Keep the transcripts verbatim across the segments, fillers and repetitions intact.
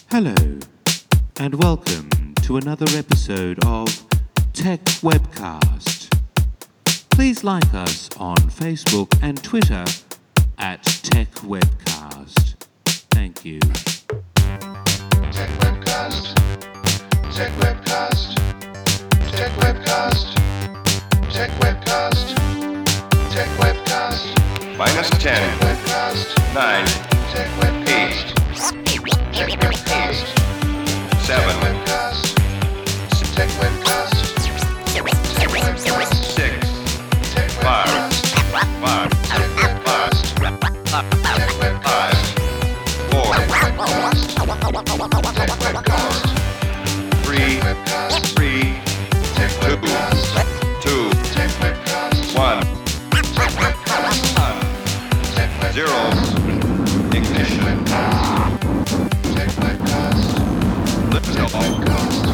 Hello, and welcome to another episode of Tech Webcast. Please like us on Facebook and Twitter at Tech Webcast. Thank you. Tech Webcast. Tech Webcast. Tech Webcast. Tech Webcast. Tech Webcast. Minus ten. Tech Webcast. Nine. Tech Webcast. Eight. Tech Webcast. Seven. Tech Webcast. Tech Webcast. Six. Tech Five. Webcast. Five. Tech Webcast. Tech Webcast. Five. Four. Tech Webcast. Tech Webcast. Three. Webcast. Three. Tech Webcast. Two. Tech Webcast. One. Tech Webcast. Tech Webcast. Zero. Ignition. Tech Webcast. Lift Tech off. Webcast.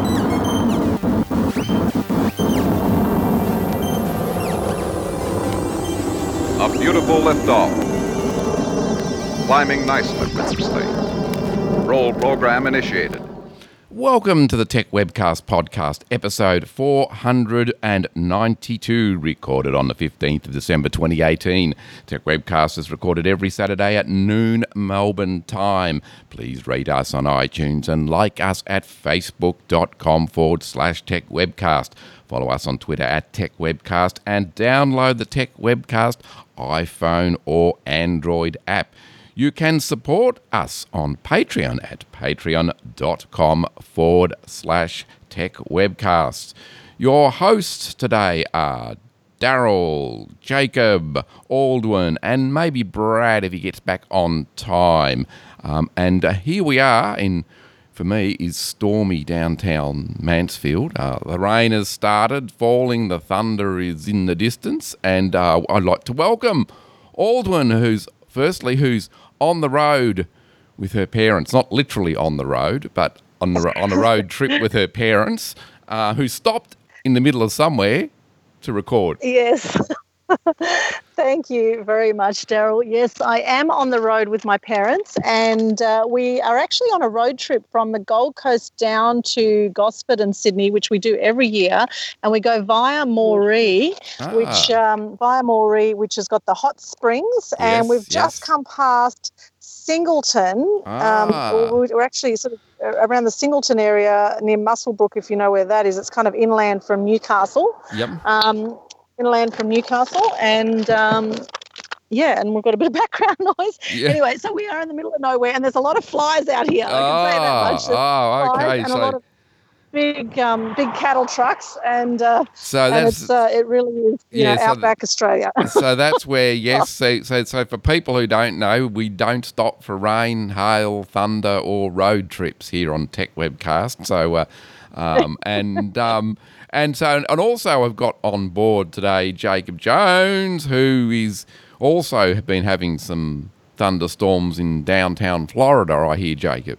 A beautiful liftoff. Climbing nicely. Roll program initiated. Welcome to the Tech Webcast podcast, episode four hundred ninety-two, recorded on the fifteenth of December twenty eighteen. Tech Webcast is recorded every Saturday at noon Melbourne time. Please rate us on iTunes and like us at facebook.com forward slash Tech Webcast. Follow us on Twitter at Tech Webcast and download the Tech Webcast iPhone or Android app. You can support us on Patreon at patreon.com forward slash tech webcasts. Your hosts today are Daryl, Jacob, Aldwin, and maybe Brad if he gets back on time. Um, and uh, here we are in, for me, is stormy downtown Mansfield. Uh, the rain has started falling, the thunder is in the distance, and uh, I'd like to welcome Aldwin, who's, firstly, who's on the road with her parents, not literally on the road, but on the on a road trip with her parents, uh, who stopped in the middle of somewhere to record. Yes. Thank you very much, Daryl. Yes, I am on the road with my parents, and uh, we are actually on a road trip from the Gold Coast down to Gosford and Sydney, which we do every year, and we go via Moree, Ah. which um, via Moree, which has got the hot springs, and Yes, we've just yes. come past Singleton. Ah. Um, we're we're actually sort of around the Singleton area near Muswellbrook, if you know where that is. It's kind of inland from Newcastle. Yep. Um, inland from Newcastle, and um, yeah, and we've got a bit of background noise. Yeah. Anyway, so we are in the middle of nowhere, and there's a lot of flies out here. I can say that much. There's Oh, flies okay. and So, a lot of big, um, big cattle trucks, and uh, so and that's it's uh, it really is, you yeah, know, so outback Australia. so that's where yes. So, so so for people who don't know, we don't stop for rain, hail, thunder, or road trips here on Tech Webcast. So, uh, um, and um, and so and also I've got on board today Jacob Jones, who is also been having some thunderstorms in downtown Florida. I hear, Jacob.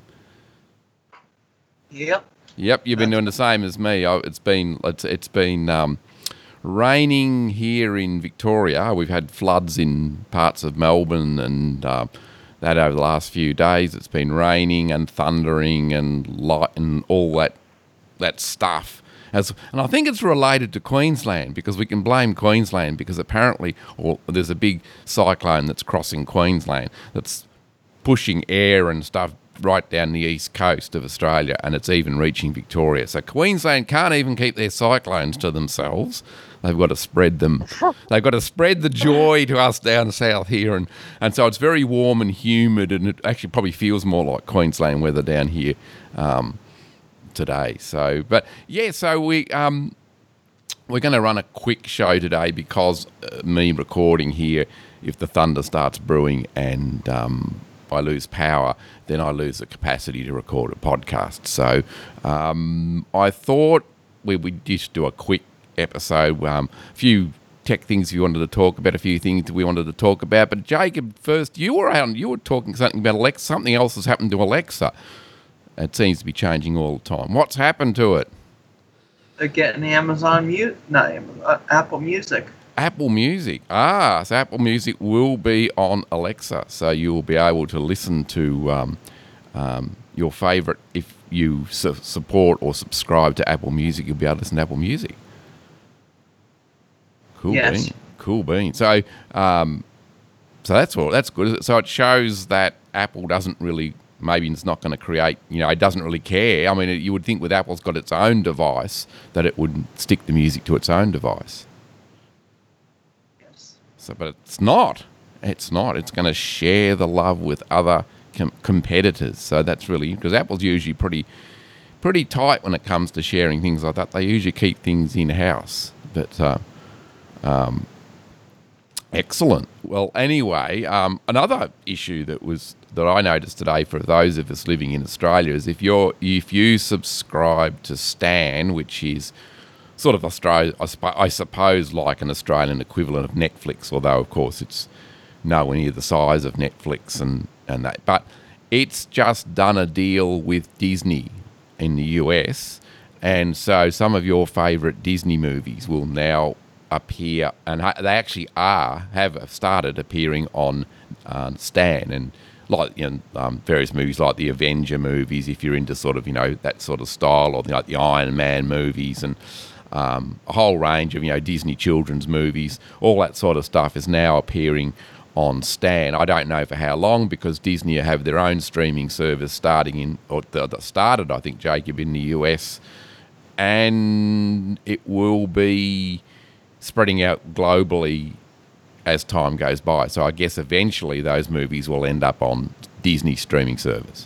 Yep. Yep, you've been doing the same as me. Oh, It's been it's it's been um, raining here in Victoria. We've had floods in parts of Melbourne and uh, that over the last few days. It's been raining and thundering and light and all that that stuff. As, and I think it's related to Queensland because we can blame Queensland because apparently or there's a big cyclone that's crossing Queensland that's pushing air and stuff right down the east coast of Australia, and it's even reaching Victoria. So Queensland can't even keep their cyclones to themselves. They've got to spread them. They've got to spread the joy to us down south here, and, and so it's very warm and humid, and it actually probably feels more like Queensland weather down here um, today. So, but yeah, so we um, we're going to run a quick show today because uh, me recording here, if the thunder starts brewing and um, I lose power, then I lose the capacity to record a podcast. So um, I thought we would just do a quick episode, um, a few tech things we wanted to talk about, a few things we wanted to talk about. But Jacob, first, you were out, you were talking something about Alexa. Something else has happened to Alexa. It seems to be changing all the time. What's happened to it? They're getting the Amazon Mu- no, uh, Apple Music. Apple Music. Ah, so Apple Music will be on Alexa, so you will be able to listen to um, um, your favourite, if you su- support or subscribe to Apple Music, you'll be able to listen to Apple Music. Cool Yes. bean. Cool bean. So, um, so that's all. That's good. So it shows that Apple doesn't really, maybe it's not going to create, you know, it doesn't really care. I mean, you would think with Apple's got its own device that it would stick the music to its own device. Yes. So, but it's not. It's not. It's going to share the love with other com- competitors. So that's really, because Apple's usually pretty, pretty tight when it comes to sharing things like that. They usually keep things in house. But uh, um, excellent. Well, anyway, um, another issue that was that I noticed today for those of us living in Australia is if you're if you subscribe to Stan, which is sort of Australia, I, sp- I suppose, like an Australian equivalent of Netflix, although of course it's nowhere near the size of Netflix and, and that. But it's just done a deal with Disney in the U S, and so some of your favourite Disney movies will now appear, and ha- they actually are, have started appearing on uh, Stan, and like, you know, um, various movies like the Avenger movies, if you're into sort of, you know, that sort of style, or the, like the Iron Man movies, and um, a whole range of, you know, Disney children's movies, all that sort of stuff is now appearing on Stan. I don't know for how long, because Disney have their own streaming service starting in, or that started, I think, Jacob, in the U S, and it will be spreading out globally as time goes by. So I guess eventually those movies will end up on Disney streaming service.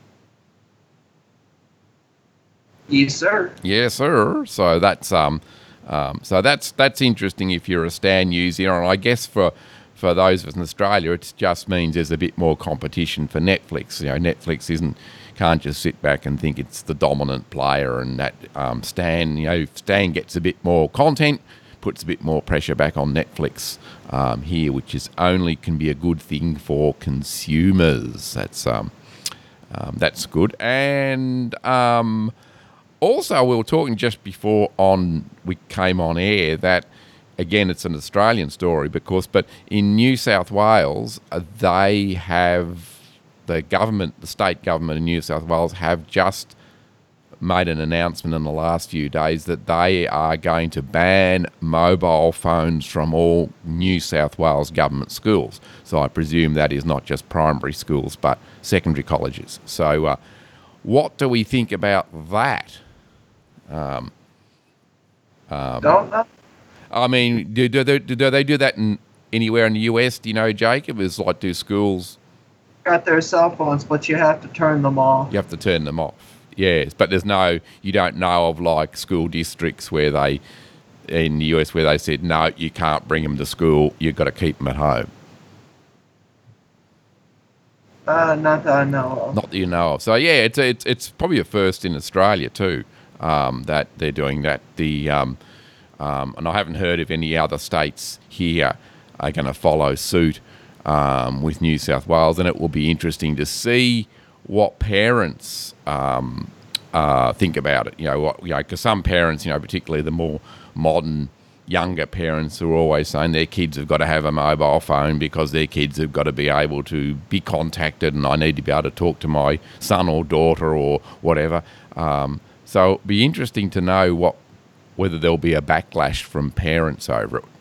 Yes, sir. Yes, sir. So that's um, um, so that's that's interesting if you're a Stan user, and I guess for for those of us in Australia, it just means there's a bit more competition for Netflix. You know, Netflix isn't can't just sit back and think it's the dominant player, and that um, Stan, you know, Stan gets a bit more content, puts a bit more pressure back on Netflix um, here, which is only can be a good thing for consumers. That's um, um, that's good. And um, also, we were talking just before on we came on air that, again, it's an Australian story, because but in New South Wales, uh, they have the government, the state government in New South Wales, have just made an announcement in the last few days that they are going to ban mobile phones from all New South Wales government schools. So I presume that is not just primary schools, but secondary colleges. So uh, what do we think about that? Um, um, Don't know. I mean, do, do, they, do they do that in anywhere in the U S? Do you know, Jacob? Is like, do schools... Got their cell phones, but you have to turn them off. You have to turn them off. Yes, but there's no, you don't know of like school districts where they, in the U S, where they said, no, you can't bring them to school, you've got to keep them at home. Uh, not that I know of. Not that you know of. So yeah, it's it's it's probably a first in Australia too, um, that they're doing that. The um, um, and I haven't heard of any other states here are going to follow suit um, with New South Wales, and it will be interesting to see what parents um, uh, think about it. You know, what, you know, because some parents, you know, particularly the more modern, younger parents, who are always saying their kids have got to have a mobile phone because their kids have got to be able to be contacted, and I need to be able to talk to my son or daughter or whatever. Um, so it'll be interesting to know what whether there'll be a backlash from parents over it.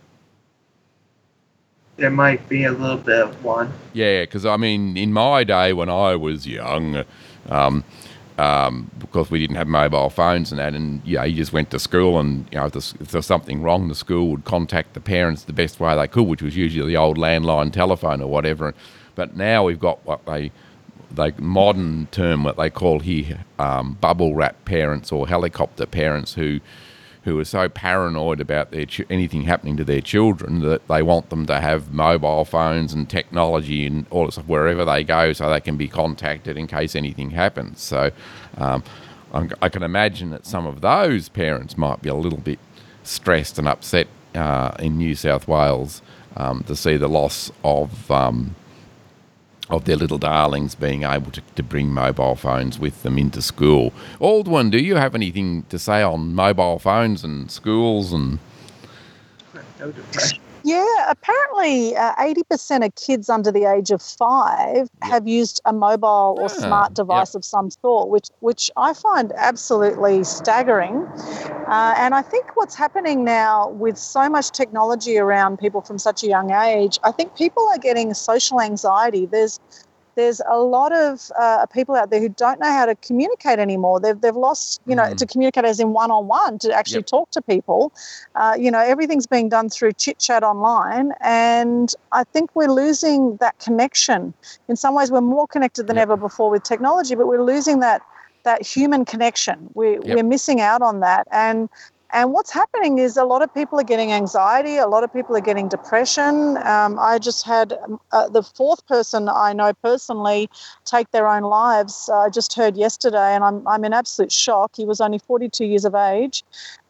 There might be a little bit of one. Yeah, because I mean, in my day when I was young, um, um, because we didn't have mobile phones and that, and yeah, you know, you just went to school, and you know, if there's, if there's something wrong, the school would contact the parents the best way they could, which was usually the old landline telephone or whatever. But now we've got what they, they modern term, what they call here, um, bubble wrap parents or helicopter parents, who who are so paranoid about their ch- anything happening to their children that they want them to have mobile phones and technology and all this stuff wherever they go, so they can be contacted in case anything happens. So um, I'm, I can imagine that some of those parents might be a little bit stressed and upset uh, in New South Wales um, to see the loss of um, of their little darlings being able to, to bring mobile phones with them into school. Aldwin, do you have anything to say on mobile phones and schools? And No depression. Yeah, Yeah, apparently uh, eighty percent of kids under the age of five have used a mobile or Ah, smart device yep. of some sort, which which I find absolutely staggering. Uh, and I think what's happening now with so much technology around people from such a young age, I think people are getting social anxiety. There's There's a lot of uh, people out there who don't know how to communicate anymore. They've they've lost, you know, Mm. to communicate as in one-on-one, to actually Yep. talk to people. Uh, you know, everything's being done through chit-chat online, and I think we're losing that connection. In some ways, we're more connected than Yep. ever before with technology, but we're losing that that human connection. We, Yep. We're missing out on that. And And what's happening is a lot of people are getting anxiety. A lot of people are getting depression. Um, I just had uh, the fourth person I know personally take their own lives. Uh, I just heard yesterday, and I'm I'm in absolute shock. He was only forty-two years of age,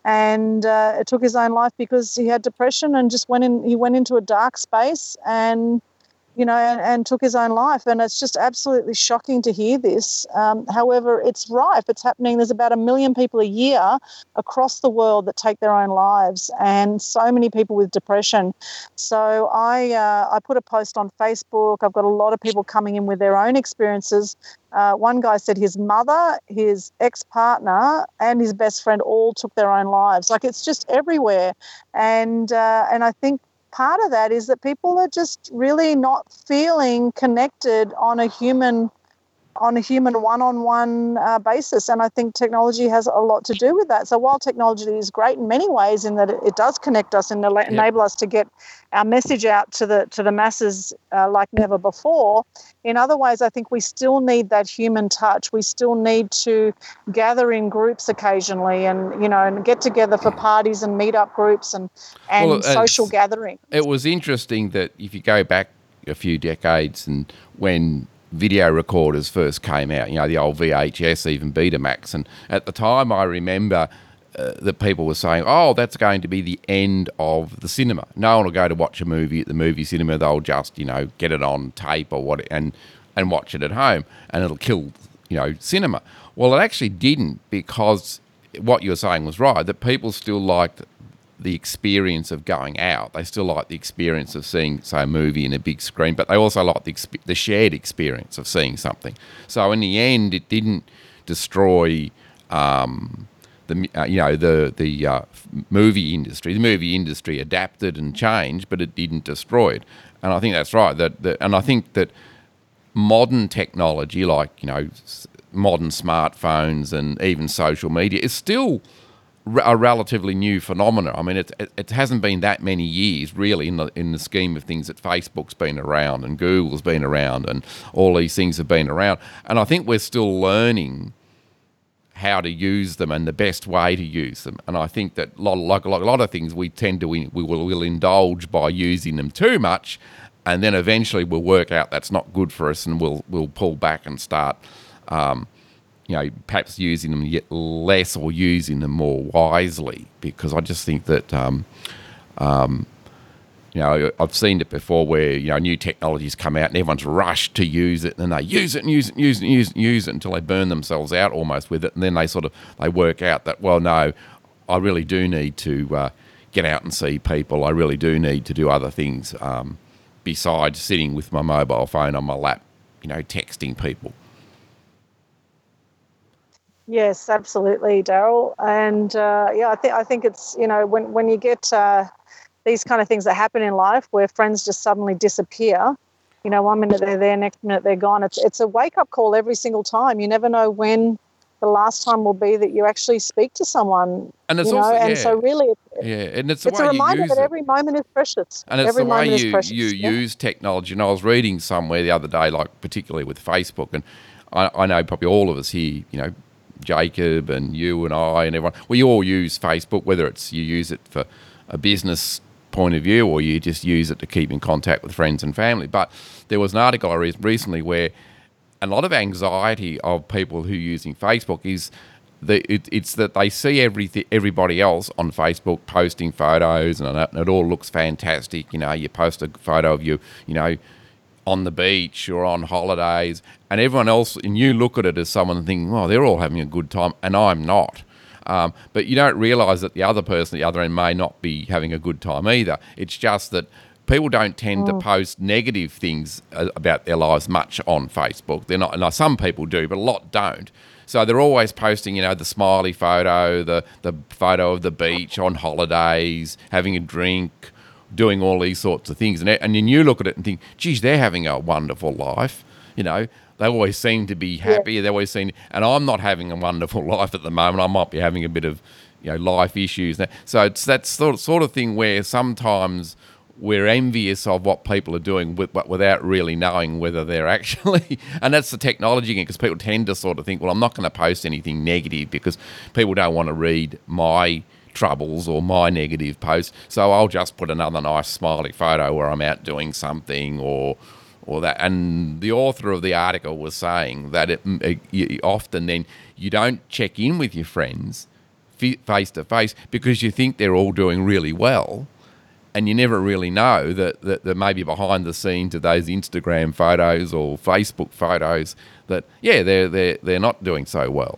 and uh, it took his own life because he had depression and just went in. He went into a dark space and. You know, and, and took his own life. And it's just absolutely shocking to hear this. Um, however, it's rife. It's happening. There's about a million people a year across the world that take their own lives, and so many people with depression. So I uh, I put a post on Facebook. I've got a lot of people coming in with their own experiences. Uh, one guy said his mother, his ex-partner, and his best friend all took their own lives. Like, it's just everywhere. And uh, and I think part of that is that people are just really not feeling connected on a human on a human one-on-one uh, basis. And I think technology has a lot to do with that. So while technology is great in many ways in that it, it does connect us and yep. enable us to get our message out to the to the masses uh, like never before, in other ways I think we still need that human touch. We still need to gather in groups occasionally and, you know, and get together for parties and meet-up groups and, and Well, social it's- gathering. It was interesting that if you go back a few decades and when video recorders first came out, you know, the old V H S, even Betamax, and at the time I remember uh, that people were saying, oh, that's going to be the end of the cinema. No one will go to watch a movie at the movie cinema. They'll just, you know, get it on tape or what and and watch it at home, and it'll kill, you know, cinema. Well, it actually didn't, because what you were saying was right, that people still liked the experience of going out. They still like the experience of seeing, say, a movie in a big screen, but they also like the, exp- the shared experience of seeing something. So in the end, it didn't destroy um, the uh, you know the the uh, movie industry. The movie industry adapted and changed, but it didn't destroy it. And I think that's right. That, that and I think that modern technology, like, you know, s- modern smartphones and even social media, is still a relatively new phenomenon. I mean, it, it it hasn't been that many years, really, in the in the scheme of things, that Facebook's been around and Google's been around and all these things have been around. And I think we're still learning how to use them and the best way to use them. And I think that lot, like, like a lot of things, we tend to we will we'll indulge by using them too much, and then eventually we'll work out that's not good for us, and we'll we'll pull back and start. Um, you know, perhaps using them yet less or using them more wisely, because I just think that, um, um, you know, I've seen it before where, you know, new technologies come out and everyone's rushed to use it, and then they use it and use it and use it and use it and use it until they burn themselves out almost with it, and then they sort of, they work out that, well, no, I really do need to uh, get out and see people. I really do need to do other things um, besides sitting with my mobile phone on my lap, you know, texting people. Yes, absolutely, Daryl. And uh, yeah, I think I think it's, you know, when when you get uh, these kind of things that happen in life where friends just suddenly disappear, you know, one minute they're there, next minute they're gone. It's it's a wake up call every single time. You never know when the last time will be that you actually speak to someone. And it's you know, also, and yeah, so really, it, yeah, and it's the it's way a reminder you use that it. every moment is precious. And it's every the way moment is you, precious. you yeah. use technology. And I was reading somewhere the other day, like particularly with Facebook, and I, I know probably all of us here, you know, Jacob and you and I and everyone, we all use Facebook, whether it's you use it for a business point of view or you just use it to keep in contact with friends and family. But there was an article I read recently where a lot of anxiety of people who are using Facebook is the, it, it's that they see everything, everybody else on Facebook posting photos and it, and it all looks fantastic. You know, you post a photo of you, you know, on the beach or on holidays, and everyone else, and you look at it as someone thinking, oh, they're all having a good time, and I'm not. Um, but you don't realise that the other person at the other end may not be having a good time either. It's just that people don't tend to post negative things uh, about their lives much on Facebook. They're not. Now, some people do, but a lot don't. So they're always posting, you know, the smiley photo, the the photo of the beach on holidays, having a drink, doing all these sorts of things. And and then you look at it and think, geez, they're having a wonderful life. You know, they always seem to be happy. They always seem, and I'm not having a wonderful life at the moment. I might be having a bit of, you know, life issues. So it's that sort of, sort of thing where sometimes we're envious of what people are doing with, but without really knowing whether they're actually, and that's the technology again, because people tend to sort of think, well, I'm not going to post anything negative because people don't want to read my troubles or my negative posts, so I'll just put another nice smiley photo where I'm out doing something or or that. And the author of the article was saying that it, it you, often then you don't check in with your friends face to face because you think they're all doing really well. And you never really know that, that, that maybe behind the scenes of those Instagram photos or Facebook photos that, yeah, they're, they're, they're not doing so well.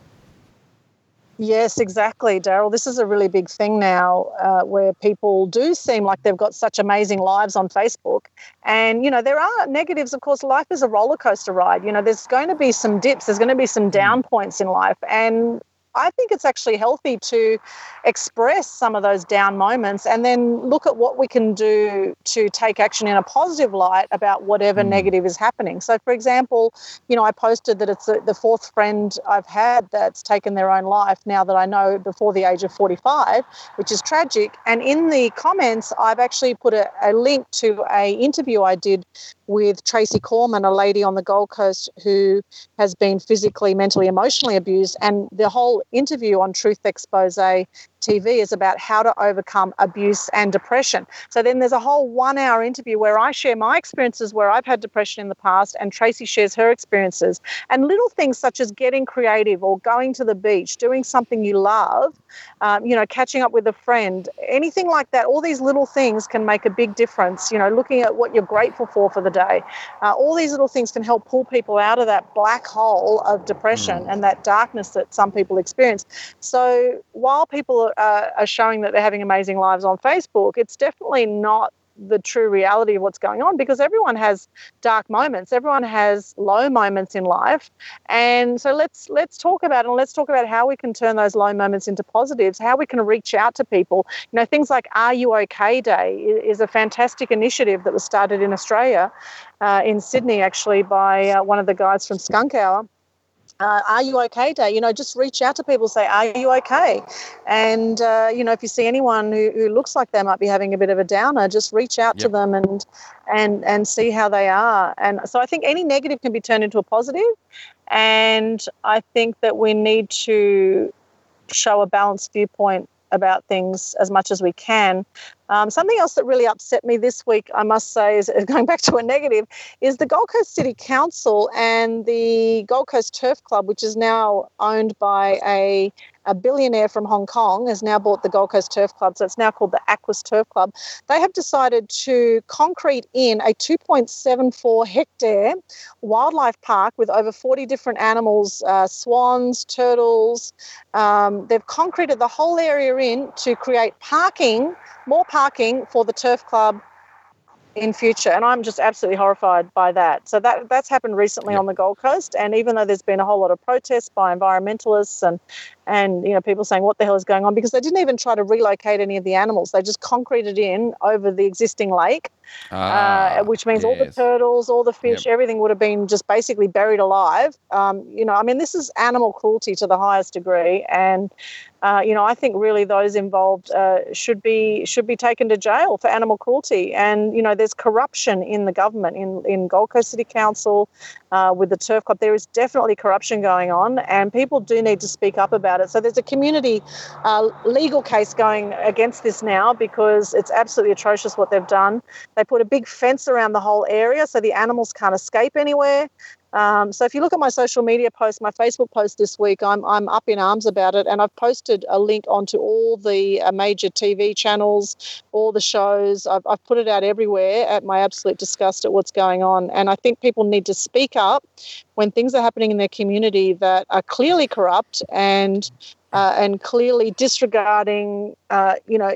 Yes, exactly, Daryl. This is a really big thing now uh, where people do seem like they've got such amazing lives on Facebook. And, you know, there are negatives. Of course, life is a roller coaster ride. You know, there's going to be some dips. There's going to be some down points in life. And I think it's actually healthy to express some of those down moments and then look at what we can do to take action in a positive light about whatever mm. negative is happening. So, for example, you know, I posted that it's the fourth friend I've had that's taken their own life now that I know before the age of forty-five, which is tragic. And in the comments, I've actually put a, a link to a interview I did with Tracy Corman, a lady on the Gold Coast who has been physically, mentally, emotionally abused. And the whole interview on Truth Expose T V is about how to overcome abuse and depression. So then there's a whole one-hour interview where I share my experiences where I've had depression in the past and Tracy shares her experiences. And little things such as getting creative or going to the beach, doing something you love, um, you know, catching up with a friend, anything like that, all these little things can make a big difference, you know, looking at what you're grateful for for the day. Uh, all these little things can help pull people out of that black hole of depression mm. and that darkness that some people experience. So while people uh, are showing that they're having amazing lives on Facebook, it's definitely not the true reality of what's going on, because everyone has dark moments, everyone has low moments in life. And so let's let's talk about it, and let's talk about how we can turn those low moments into positives, how we can reach out to people. You know, things like Are You OK Day is a fantastic initiative that was started in Australia, uh, in Sydney actually, by uh, one of the guys from Skunk Hour. Uh, Are You OK Day? You know, just reach out to people, say, are you okay? And, uh, you know, if you see anyone who, who looks like they might be having a bit of a downer, just reach out yep. to them and, and, and see how they are. And so I think any negative can be turned into a positive. And I think that we need to show a balanced viewpoint about things as much as we can. Um, something else that really upset me this week, I must say, is going back to a negative, is the Gold Coast City Council and the Gold Coast Turf Club, which is now owned by a, a billionaire from Hong Kong, has now bought the Gold Coast Turf Club, so it's now called the Aquas Turf Club. They have decided to concrete in a two point seven four hectare wildlife park with over forty different animals, uh, swans, turtles. Um, they've concreted the whole area in to create parking, more parking for the turf club in future, and I'm just absolutely horrified by that. So that that's happened recently yep. on the Gold Coast, and even though there's been a whole lot of protests by environmentalists and and you know people saying what the hell is going on, because they didn't even try to relocate any of the animals, they just concreted in over the existing lake, ah, uh, which means yes. all the turtles, all the fish, yep. everything would have been just basically buried alive. Um, you know, I mean, this is animal cruelty to the highest degree, and Uh, you know, I think really those involved uh, should be should be taken to jail for animal cruelty. And, you know, there's corruption in the government, in, in Gold Coast City Council, uh, with the Turf Club. There is definitely corruption going on, and people do need to speak up about it. So there's a community uh, legal case going against this now, because it's absolutely atrocious what they've done. They put a big fence around the whole area so the animals can't escape anywhere. Um, so if you look at my social media post, my Facebook post this week, I'm I'm up in arms about it, and I've posted a link onto all the uh, major T V channels, all the shows. I've, I've put it out everywhere at my absolute disgust at what's going on. And I think people need to speak up when things are happening in their community that are clearly corrupt and uh, and clearly disregarding, uh, you know,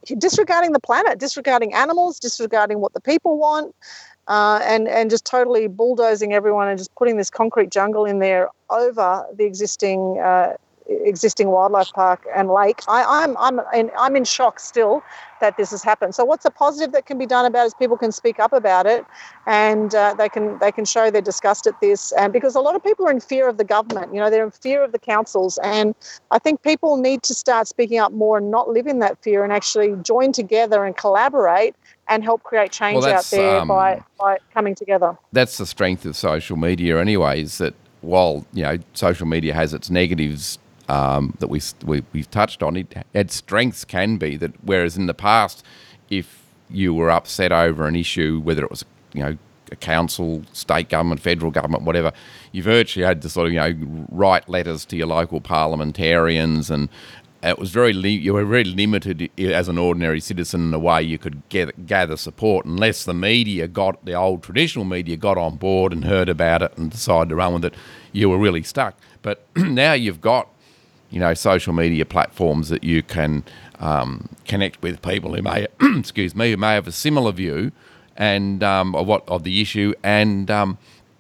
disregarding the planet, disregarding animals, disregarding what the people want, uh, and and just totally bulldozing everyone and just putting this concrete jungle in there over the existing uh, existing wildlife park and lake. I, I'm I'm in, I'm in shock still that this has happened. So what's a positive that can be done about it is people can speak up about it, and uh, they can they can show their disgust at this. And because a lot of people are in fear of the government, you know, they're in fear of the councils, and I think people need to start speaking up more and not live in that fear and actually join together and collaborate and help create change Well, out that's, there um, by by coming together. That's the strength of social media anyway, is that while, you know, social media has its negatives um, that we, we, we've touched on, it, its strengths can be that whereas in the past, if you were upset over an issue, whether it was, you know, a council, state government, federal government, whatever, you virtually had to sort of, you know, write letters to your local parliamentarians, and it was very li- you were very limited as an ordinary citizen in the way you could get, gather support, unless the media got, the old traditional media got on board and heard about it and decided to run with it. You were really stuck. But now you've got, you know, social media platforms that you can um, connect with people who may, excuse me, who may have a similar view and um, of what of the issue, and um,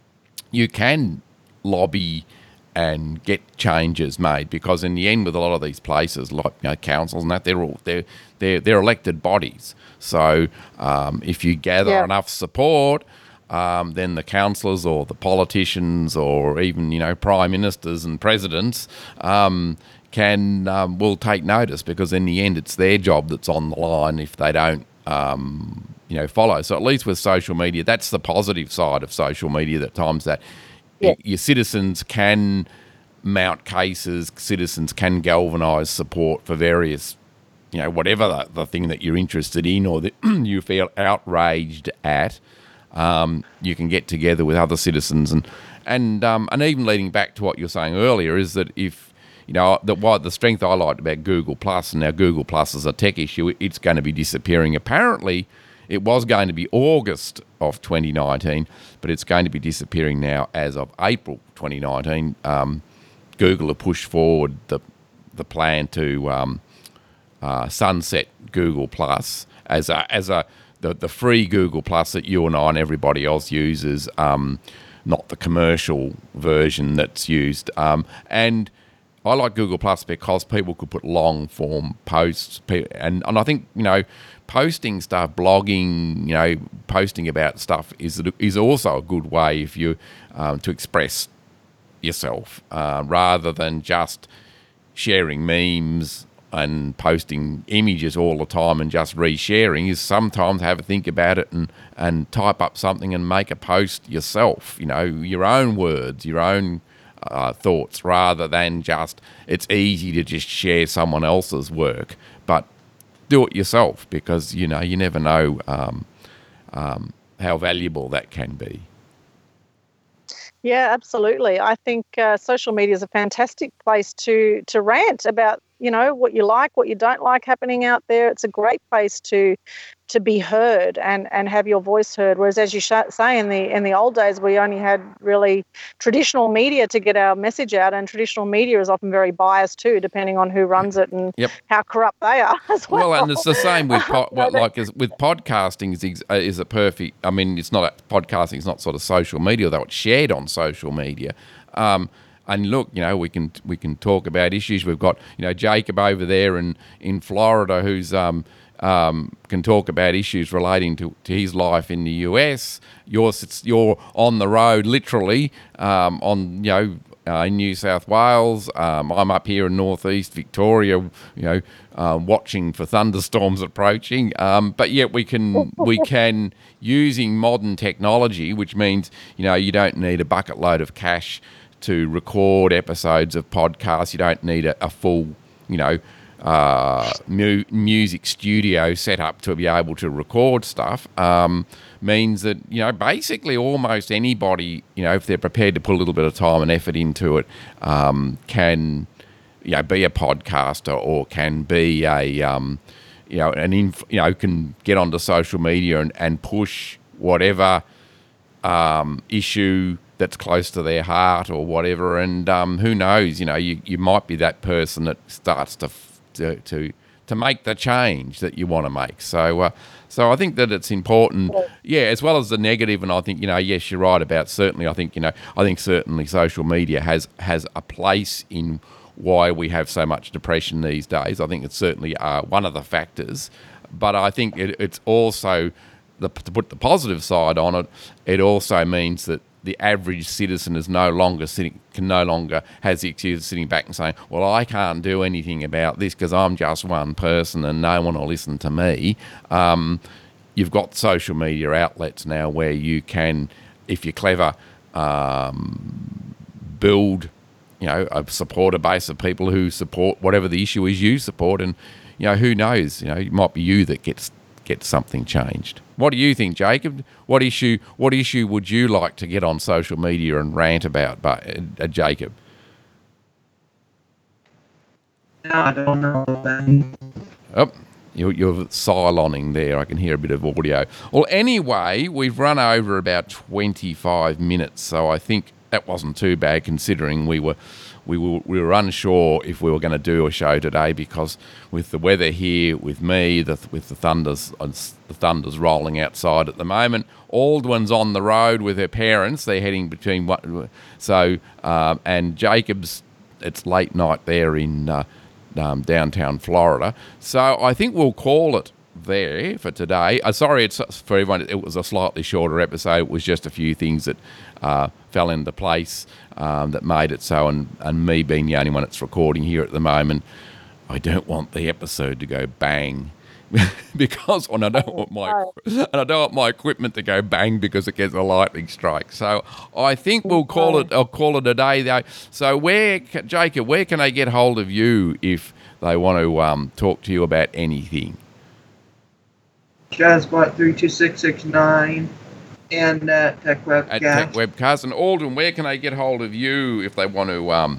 you can lobby and get changes made, because in the end, with a lot of these places, like, you know, councils and that, they're all they're they're, they're elected bodies. So um, if you gather Yeah. enough support, um, then the councillors or the politicians or even, you know, prime ministers and presidents um, can um, will take notice, because in the end, it's their job that's on the line if they don't. Um, you know, follow. So at least with social media, that's the positive side of social media, that times that Yeah. your citizens can mount cases, citizens can galvanise support for various, you know, whatever the, the thing that you're interested in or that you feel outraged at. Um, you can get together with other citizens, and and um, and even leading back to what you were saying earlier, is that if, you know, the, what the strength I liked about Google Plus, and now Google Plus is a tech issue, it's going to be disappearing. Apparently, it was going to be August of twenty nineteen, but it's going to be disappearing now as of April twenty nineteen. Um, Google have pushed forward the the plan to um, uh, sunset Google Plus as a as a the, the free Google Plus that you and I and everybody else uses, um, not the commercial version that's used. Um, and I like Google Plus because people could put long form posts, and and I think, you know, posting stuff, blogging, you know, posting about stuff is is also a good way if you um, to express yourself uh, rather than just sharing memes and posting images all the time and just resharing. Is sometimes have a think about it and and type up something and make a post yourself. You know, your own words, your own uh, thoughts, rather than just, it's easy to just share someone else's work, but do it yourself, because, you know, you never know um, um, how valuable that can be. Yeah, absolutely. I think uh, social media is a fantastic place to to rant about, you know, what you like, what you don't like happening out there. It's a great place to to be heard and, and have your voice heard. Whereas, as you sh- say, in the in the old days, we only had really traditional media to get our message out, and traditional media is often very biased too, depending on who runs it and Yep. how corrupt they are as well. Well, and it's the same with po- You know, what, they- like as with podcasting is ex- uh, is a perfect. I mean, it's not a, podcasting is not sort of social media, though it's shared on social media. Um, and look, you know, we can we can talk about issues. We've got, you know, Jacob over there in in Florida, who's um, um, can talk about issues relating to, to his life in the U S. You're you're on the road, literally, um, on you know. Uh, in New South Wales, um, I'm up here in northeast Victoria, you know, uh, watching for thunderstorms approaching. Um, but yet we can we can using modern technology, which means, you know, you don't need a bucket load of cash to record episodes of podcasts. You don't need a, a full, you know, uh, mu- music studio set up to be able to record stuff. Um, means that, you know, basically almost anybody, you know, if they're prepared to put a little bit of time and effort into it, um, can, you know, be a podcaster or can be a, um, you know, an inf- you know, can get onto social media and, and push whatever um, issue that's close to their heart or whatever. And um, who knows, you know, you, you might be that person that starts to, f- to to to make the change that you want to make. So, uh, so I think that it's important, yeah, as well as the negative. And I think, you know, yes, you're right about certainly. I think, you know, I think certainly social media has has a place in why we have so much depression these days. I think it's certainly uh, one of the factors. But I think it, it's also, the, to put the positive side on it, it also means that the average citizen is no longer sitting, can no longer has the excuse of sitting back and saying, well, I can't do anything about this because I'm just one person and no one will listen to me. Um, you've got social media outlets now where you can, if you're clever, um, build, you know, a supporter base of people who support whatever the issue is you support. And, you know, who knows, you know, it might be you that gets get something changed. What do you think, Jacob? What issue what issue would you like to get on social media and rant about, but, uh, Jacob? No, I don't know. Ben. Oh, you're, you're siloning there. I can hear a bit of audio. Well, anyway, we've run over about twenty-five minutes, so I think that wasn't too bad considering we were we were we were unsure if we were going to do a show today because with the weather here, with me, the, with the thunders the thunders rolling outside at the moment. Aldwin's on the road with her parents. They're heading between what so um, and Jacob's. It's late night there in uh, um, downtown Florida. So I think we'll call it there for today. Uh, sorry, it's for everyone. It was a slightly shorter episode. It was just a few things that uh, fell into place um, that made it so. And, and me being the only one that's recording here at the moment, I don't want the episode to go bang because, and I don't want my and I don't want my equipment to go bang because it gets a lightning strike. So I think we'll call it. I'll call it a day though. So where, Jacob, where can I get hold of you if they want to um, talk to you about anything? Jazzbot three two six six nine and uh, Tech Webcast. At Tech Webcast. And Aldwin, where can I get hold of you if they want to um,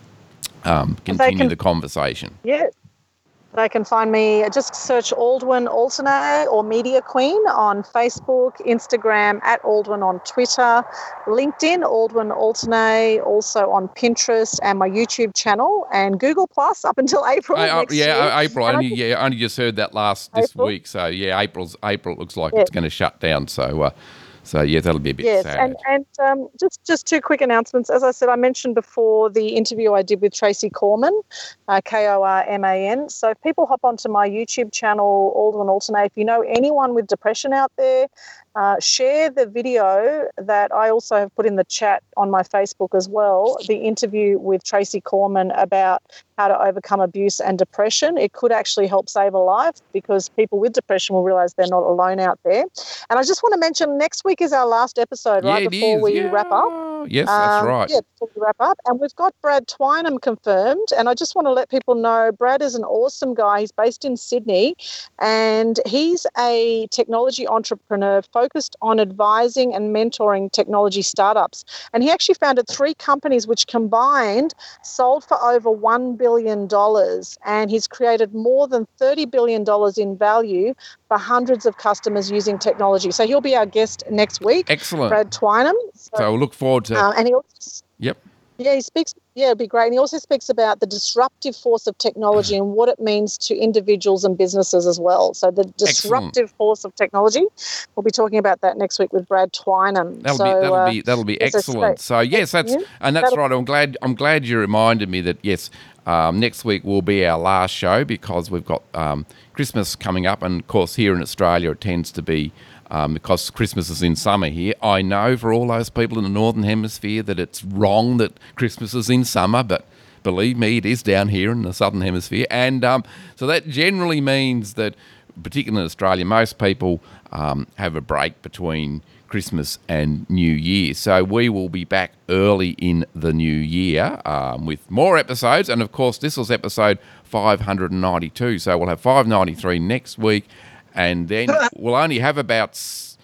um, continue can, the conversation? Yeah. They can find me, just search Aldwin Alternate or Media Queen on Facebook, Instagram, at Aldwin on Twitter, LinkedIn, Aldwin Alternate, also on Pinterest and my YouTube channel and Google Plus up until April I, uh, next yeah, year. Uh, April. And Only, think, yeah, only just heard that last this April? week. So yeah, April's April looks like yeah. it's going to shut down. So. Uh, So, yeah, that'll be a bit yes, sad. and, and um, just, just two quick announcements. As I said, I mentioned before the interview I did with Tracy Corman, uh, K O R M A N. So if people hop onto my YouTube channel, Aldwin Alternate, if you know anyone with depression out there, uh, share the video that I also have put in the chat on my Facebook as well, the interview with Tracy Corman about how to overcome abuse and depression. It could actually help save a life because people with depression will realise they're not alone out there. And I just want to mention next week is our last episode, right, yeah, before is. we yeah. wrap up. Yes, that's um, right. Yeah, before we wrap up. And we've got Brad Twynham confirmed. And I just want to let people know Brad is an awesome guy. He's based in Sydney and he's a technology entrepreneur focused on advising and mentoring technology startups. And he actually founded three companies which combined sold for over one billion dollars. And he's created more than thirty billion dollars in value for hundreds of customers using technology. So he'll be our guest next week. Excellent. Brad Twynham. So, So we'll look forward to. um, and he also, Yep. yeah, he speaks. Yeah, it'd be great. And he also speaks about the disruptive force of technology and what it means to individuals and businesses as well. So the disruptive Excellent. force of technology. We'll be talking about that next week with Brad Twynham. That'll so, be that'll uh, be that'll be yes, that's excellent. great. So yes, that's Yeah, and that's that'll- right. I'm glad I'm glad you reminded me that yes, um, next week will be our last show because we've got um, Christmas coming up, and of course here in Australia it tends to be. Um, because Christmas is in summer here. I know for all those people in the Northern Hemisphere that it's wrong that Christmas is in summer, but believe me, it is down here in the Southern Hemisphere. And um, so that generally means that, particularly in Australia, most people um, have a break between Christmas and New Year. So we will be back early in the new year um, with more episodes. And, of course, this was episode five hundred ninety-two. So we'll have five ninety-three next week. And then we'll only have about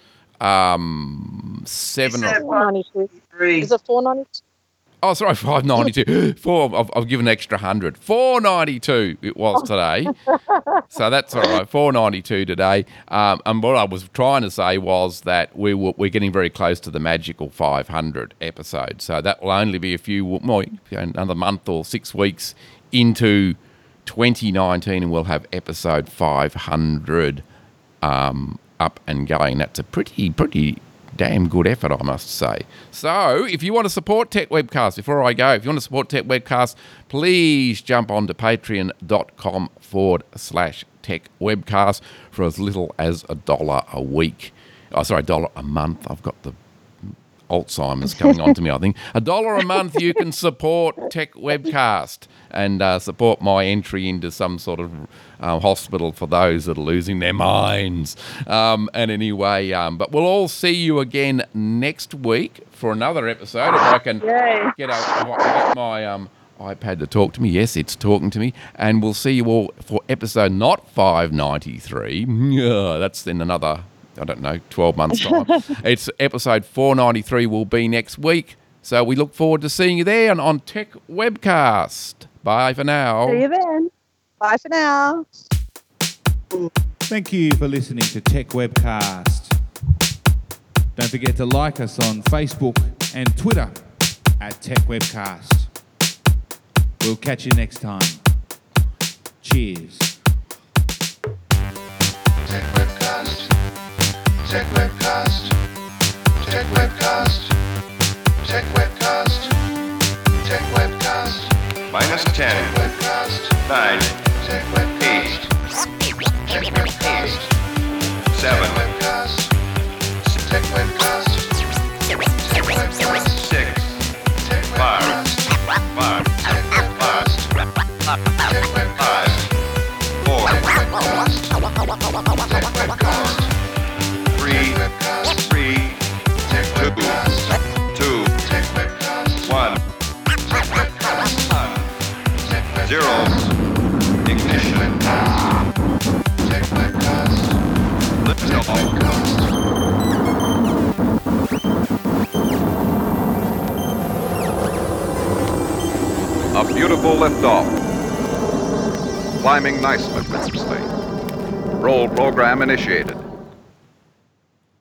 um, seven. said Or, four ninety-two. Three. Is it four ninety-two? oh, sorry, five ninety-two. Four. I've, I've given an extra hundred. Four ninety-two. It was today. So that's all right. Four ninety-two today. Um, and what I was trying to say was that we were, we're getting very close to the magical five hundred episode. So that will only be a few more, another month or six weeks into twenty nineteen, and we'll have episode five hundred um, up and going. That's a pretty, pretty damn good effort, I must say. So, if you want to support Tech Webcast, before I go, if you want to support Tech Webcast, please jump on to patreon.com forward slash Tech Webcast for as little as a dollar a week. Oh, sorry, a dollar a month. I've got the Alzheimer's coming on to me, I think. A dollar a month you can support Tech Webcast and uh, support my entry into some sort of uh, hospital for those that are losing their minds. Um, and anyway, um, but we'll all see you again next week for another episode. If I can Yay. get, a, if I can get my um, iPad to talk to me. Yes, it's talking to me. And we'll see you all for episode not five ninety-three. Yeah, that's in another... I don't know, twelve months' time. It's episode four ninety-three will be next week. So we look forward to seeing you there and on Tech Webcast. Bye for now. See you then. Bye for now. Thank you for listening to Tech Webcast. Don't forget to like us on Facebook and Twitter at Tech Webcast. We'll catch you next time. Cheers. Tech Webcast. Tech Webcast. Tech Webcast. Tech Webcast. Tech Webcast. Minus ten, Webcast. nine, Tech Webcast. Tech Webcast. seven, Webcast. Tech Webcast. Tech Webcast. six, Tech five, Webcast. five, Tech Webcast. Tech Webcast. five, four, Tech Webcast. three, Webcast. three, Tech two, Webcast. two, Tech Webcast. one, Tech Webcast. Tech Webcast. zero, ignition, Tech Webcast. lift off. Webcast. A beautiful liftoff. Climbing nicely. Roll program initiated.